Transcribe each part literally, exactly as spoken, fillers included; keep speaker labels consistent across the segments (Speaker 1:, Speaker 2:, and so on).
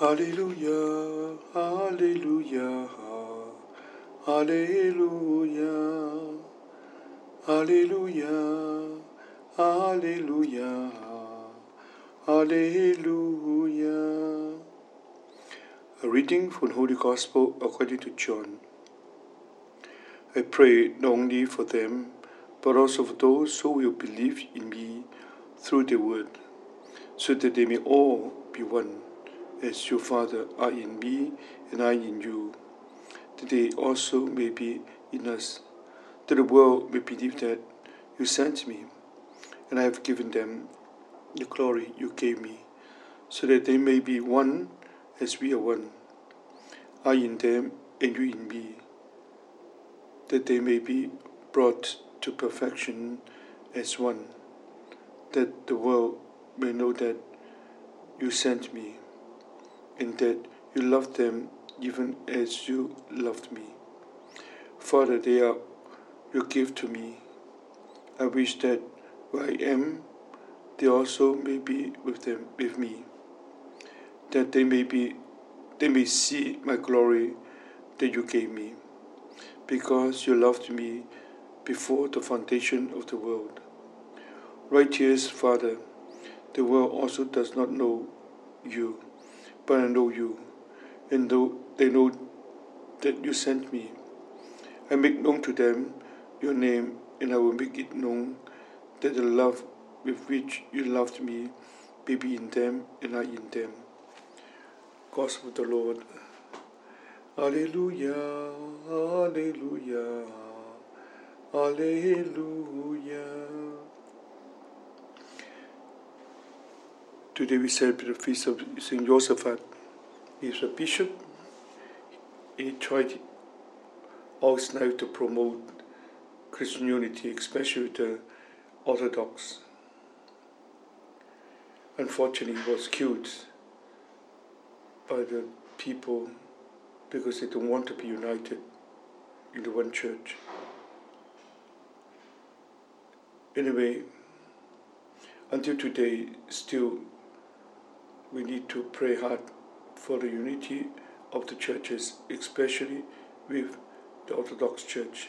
Speaker 1: Hallelujah, hallelujah, hallelujah, hallelujah, hallelujah, hallelujah. A reading from the Holy Gospel according to John. I pray not only for them, but also for those who will believe in me through the word, so that they may all be one, as you, Father, are in me and I in you, that they also may be in us, that the world may believe that you sent me, and I have given them the glory you gave me, so that they may be one as we are one, I in them and you in me, that they may be brought to perfection as one, that the world may know that you sent me, and that you loved them even as you loved me. Father, they are your gift to me. I wish that where I am, they also may be with them, with me, that they may be, they may see my glory that you gave me, because you loved me before the foundation of the world. Righteous Father, the world also does not know you, but I know you, and though they know that you sent me, I make known to them your name, and I will make it known that the love with which you loved me may be in them and I in them. Gospel of the Lord. Alleluia, alleluia, alleluia. Today we celebrate the feast of Saint Josaphat. He is a bishop. He tried all his life to promote Christian unity, especially with the Orthodox. Unfortunately, he was killed by the people because they don't want to be united in the one church. Anyway, until today, still we need to pray hard for the unity of the churches, especially with the Orthodox Church.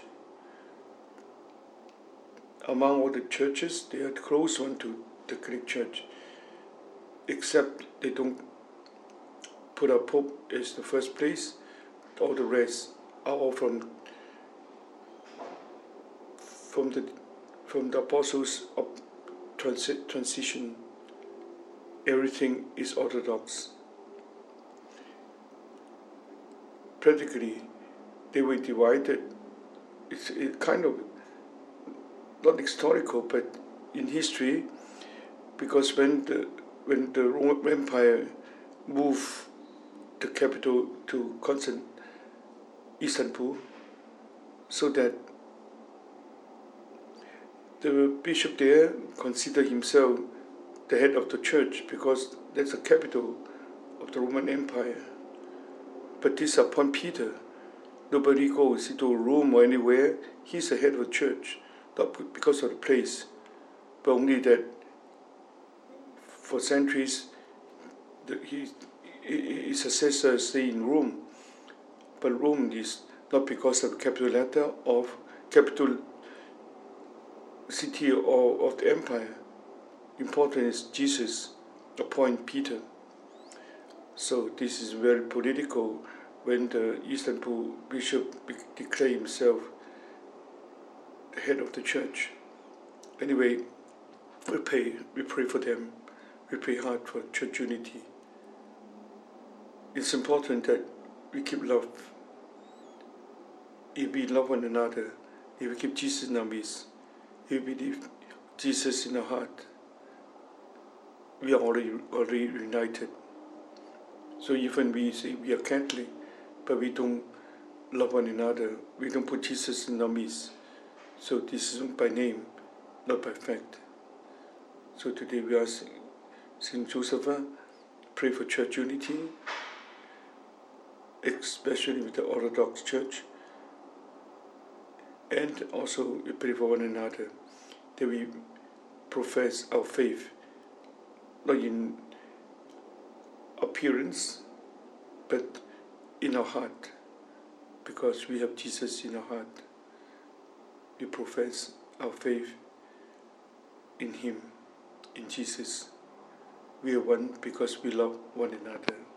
Speaker 1: Among all the churches, they are the close one to the Greek Church, except they don't put a Pope as the first place. All the rest are all from from the from the apostles of transi- transition. Everything is Orthodox. Practically, they were divided. It's it kind of not historical, but in history, because when the when the Roman Empire moved the capital to Constantinople, Istanbul, so that the bishop there considered himself the head of the church, because that's the capital of the Roman Empire. But this upon Peter, nobody goes into Rome or anywhere. He's the head of the church, not because of the place, but only that for centuries the, he, his successors stay in Rome. But Rome is not because of the capital letter of capital city of, of the empire. Important is Jesus appoint Peter. So this is very political when the Istanbul bishop declared himself the head of the church. Anyway, we pray, we pray for them. We pray hard for church unity. It's important that we keep love. If we love one another, if we keep Jesus in our midst, if we believe Jesus in our heart, we are already, already united. So even we say we are Catholic, but we don't love one another, we don't put Jesus in our midst. So this is by name, not by fact. So today we ask Saint Joseph, pray for church unity, especially with the Orthodox Church, and also we pray for one another, that we profess our faith, not in appearance, but in our heart, because we have Jesus in our heart. We profess our faith in Him, in Jesus. We are one because we love one another.